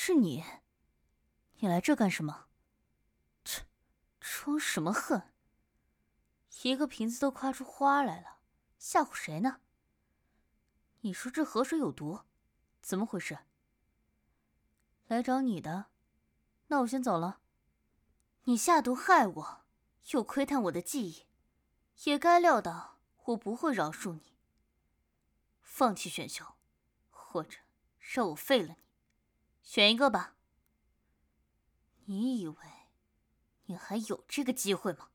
是你？你来这干什么？切，装什么恨？一个瓶子都夸出花来了，吓唬谁呢？你说这河水有毒，怎么回事？来找你的，那我先走了。你下毒害我，又窥探我的记忆，也该料到我不会饶恕你。放弃选秀，或者让我废了你，选一个吧。你以为你还有这个机会吗？